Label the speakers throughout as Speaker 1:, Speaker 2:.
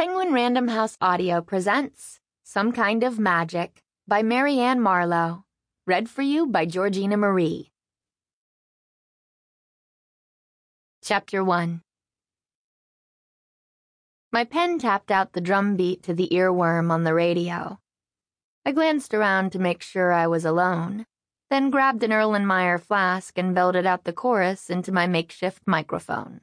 Speaker 1: Penguin Random House Audio presents Some Kind of Magic by Marianne Marlowe. Read for you by Georgina Marie. Chapter 1. My pen tapped out the drum beat to the earworm on the radio. I glanced around to make sure I was alone, then grabbed an Erlenmeyer flask and belted out the chorus into my makeshift microphone.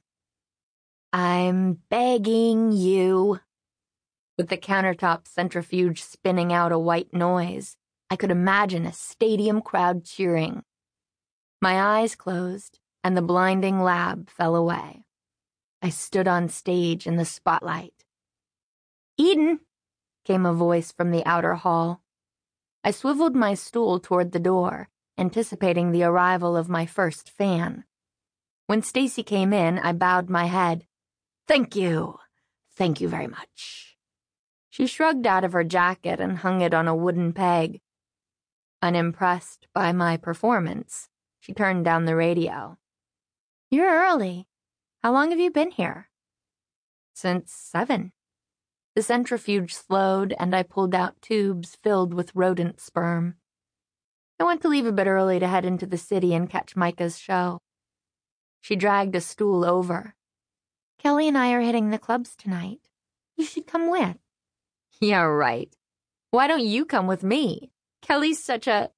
Speaker 1: I'm begging you. With the countertop centrifuge spinning out a white noise, I could imagine a stadium crowd cheering. My eyes closed, and the blinding lab fell away. I stood on stage in the spotlight. "Eden," came a voice from the outer hall. I swiveled my stool toward the door, anticipating the arrival of my first fan. When Stacy came in, I bowed my head. Thank you very much." She shrugged out of her jacket and hung it on a wooden peg. Unimpressed by my performance, she turned down the radio. "You're early. How long have you been here?" "Since 7. The centrifuge slowed, and I pulled out tubes filled with rodent sperm. "I want to leave a bit early to head into the city and catch Micah's show." She dragged a stool over. "Kelly and I are hitting the clubs tonight. You should come with." "Yeah, right. Why don't you come with me? Kelly's such a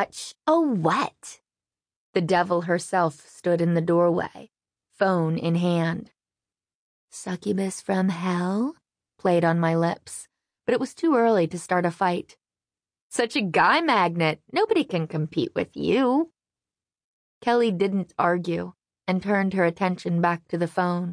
Speaker 1: what?" The devil herself stood in the doorway, phone in hand. "Succubus from hell?" played on my lips, but it was too early to start a fight. "Such a guy magnet. Nobody can compete with you." Kelly didn't argue and turned her attention back to the phone.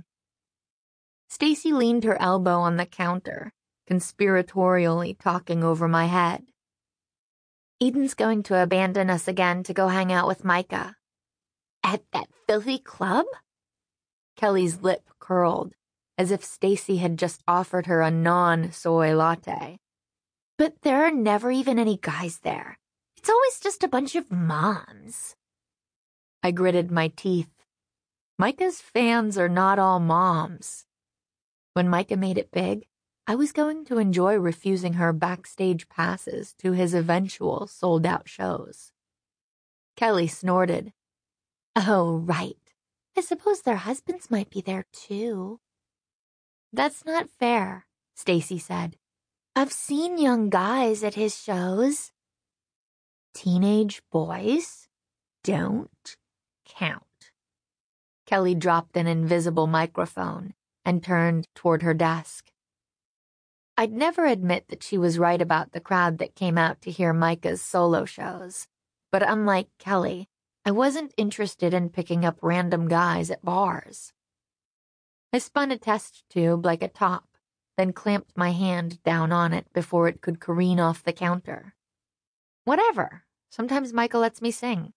Speaker 1: Stacy leaned her elbow on the counter, conspiratorially talking over my head. "Eden's going to abandon us again to go hang out with Micah." "At that filthy club?" Kelly's lip curled, as if Stacy had just offered her a non-soy latte. "But there are never even any guys there. It's always just a bunch of moms." I gritted my teeth. Micah's fans are not all moms. When Micah made it big, I was going to enjoy refusing her backstage passes to his eventual sold-out shows. Kelly snorted. "Oh, right. I suppose their husbands might be there, too." "That's not fair," Stacy said. "I've seen young guys at his shows." "Teenage boys don't count." Kelly dropped an invisible microphone and turned toward her desk. I'd never admit that she was right about the crowd that came out to hear Micah's solo shows, but unlike Kelly, I wasn't interested in picking up random guys at bars. I spun a test tube like a top, then clamped my hand down on it before it could careen off the counter. "Whatever. Sometimes Micah lets me sing."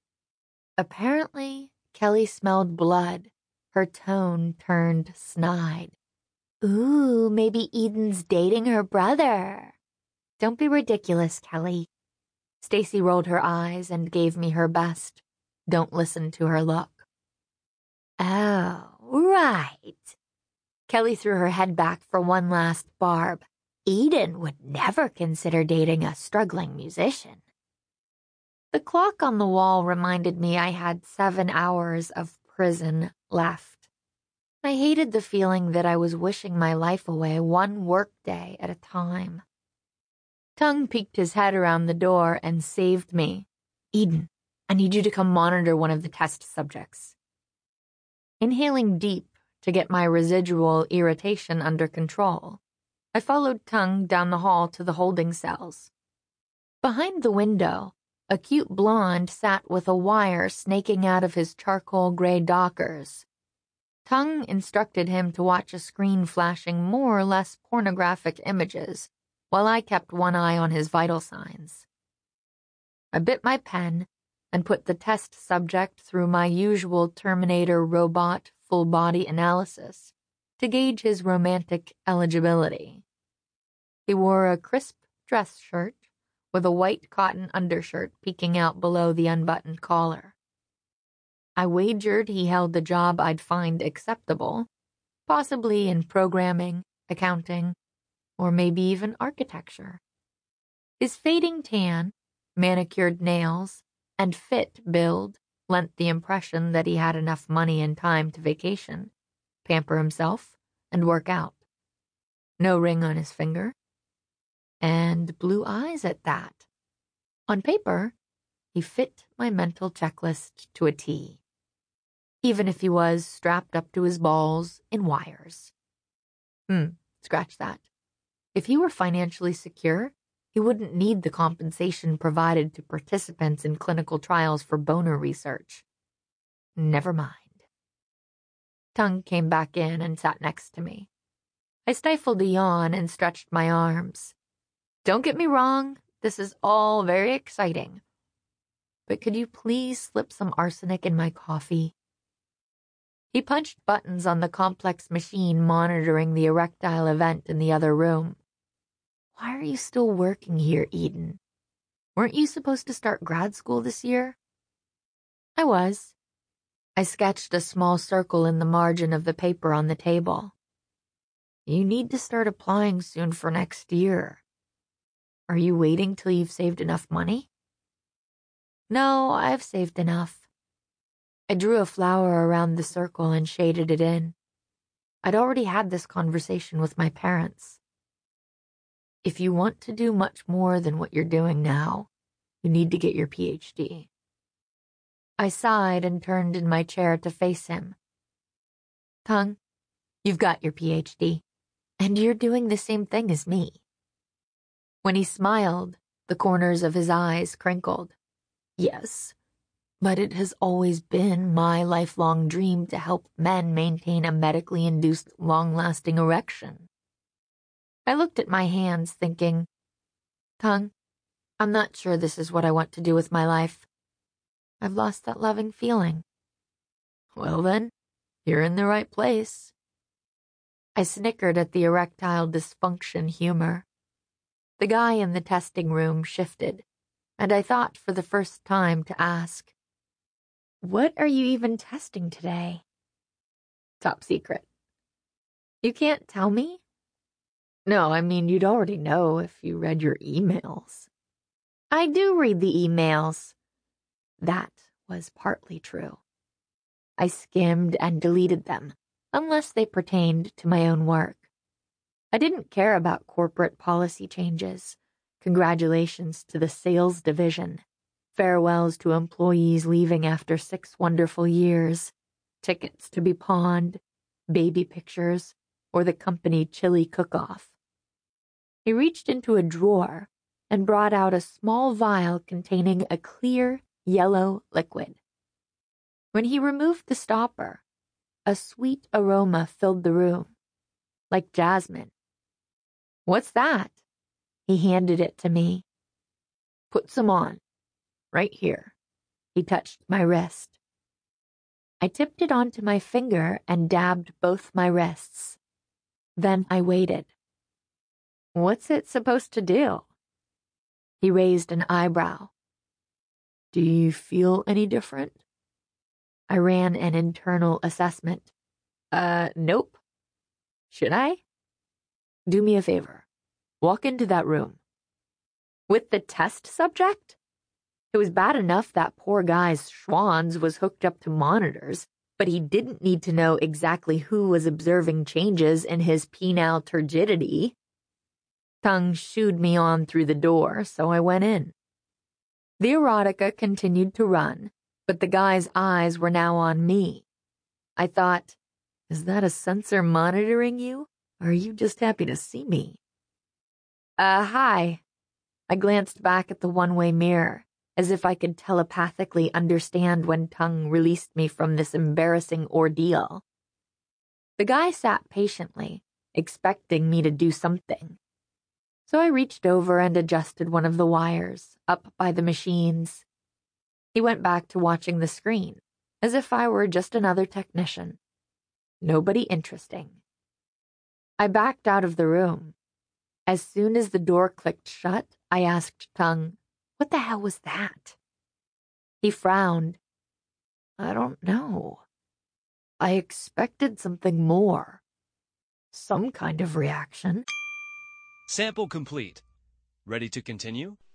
Speaker 1: Apparently, Kelly smelled blood. Her tone turned snide. "Ooh, maybe Eden's dating her brother." "Don't be ridiculous, Kelly." Stacy rolled her eyes and gave me her best. Don't listen to her look. "Oh, right." Kelly threw her head back for one last barb. "Eden would never consider dating a struggling musician." The clock on the wall reminded me I had 7 hours of prison left. I hated the feeling that I was wishing my life away one workday at a time. Tung peeked his head around the door and saved me. "Eden, I need you to come monitor one of the test subjects." Inhaling deep to get my residual irritation under control, I followed Tung down the hall to the holding cells. Behind the window, a cute blonde sat with a wire snaking out of his charcoal gray dockers. Tung instructed him to watch a screen flashing more or less pornographic images, while I kept one eye on his vital signs. I bit my pen and put the test subject through my usual Terminator robot full-body analysis to gauge his romantic eligibility. He wore a crisp dress shirt with a white cotton undershirt peeking out below the unbuttoned collar. I wagered he held a job I'd find acceptable, possibly in programming, accounting, or maybe even architecture. His fading tan, manicured nails, and fit build lent the impression that he had enough money and time to vacation, pamper himself, and work out. No ring on his finger, and blue eyes at that. On paper, he fit my mental checklist to a T, even if he was strapped up to his balls in wires. Scratch that. If he were financially secure, he wouldn't need the compensation provided to participants in clinical trials for boner research. Never mind. Tung came back in and sat next to me. I stifled a yawn and stretched my arms. Don't get me wrong, this is all very exciting. But could you please slip some arsenic in my coffee? He punched buttons on the complex machine monitoring the erectile event in the other room. Why are you still working here, Eden? Weren't you supposed to start grad school this year? I was. I sketched a small circle in the margin of the paper on the table. You need to start applying soon for next year. Are you waiting till you've saved enough money? No, I've saved enough. I drew a flower around the circle and shaded it in. I'd already had this conversation with my parents. If you want to do much more than what you're doing now, you need to get your PhD. I sighed and turned in my chair to face him. Tung, you've got your PhD, and you're doing the same thing as me. When he smiled, the corners of his eyes crinkled. Yes, but it has always been my lifelong dream to help men maintain a medically induced long-lasting erection. I looked at my hands thinking, Tung, I'm not sure this is what I want to do with my life. I've lost that loving feeling. Well then, you're in the right place. I snickered at the erectile dysfunction humor. The guy in the testing room shifted, and I thought for the first time to ask, what are you even testing today? Top secret. You can't tell me? No, I mean, you'd already know if you read your emails. I do read the emails. That was partly true. I skimmed and deleted them, unless they pertained to my own work. I didn't care about corporate policy changes. Congratulations to the sales division. Farewells to employees leaving after 6 wonderful years. Tickets to be pawned, baby pictures, or the company chili cook-off. He reached into a drawer and brought out a small vial containing a clear, yellow liquid. When he removed the stopper, a sweet aroma filled the room, like jasmine. What's that? He handed it to me. Put some on, right here. He touched my wrist. I tipped it onto my finger and dabbed both my wrists. Then I waited. What's it supposed to do? He raised an eyebrow. Do you feel any different? I ran an internal assessment. Nope. Should I? Do me a favor. Walk into that room. With the test subject? It was bad enough that poor guy's Schwanz was hooked up to monitors, but he didn't need to know exactly who was observing changes in his penile turgidity. Tung shooed me on through the door, so I went in. The erotica continued to run, but the guy's eyes were now on me. I thought, is that a sensor monitoring you, or are you just happy to see me? Hi. I glanced back at the one-way mirror, as if I could telepathically understand when Tung released me from this embarrassing ordeal. The guy sat patiently, expecting me to do something. So I reached over and adjusted one of the wires, up by the machines. He went back to watching the screen, as if I were just another technician. Nobody interesting. I backed out of the room. As soon as the door clicked shut, I asked Tung, what the hell was that? He frowned. I don't know. I expected something more.
Speaker 2: some kind of reaction.
Speaker 3: Sample complete. Ready to continue?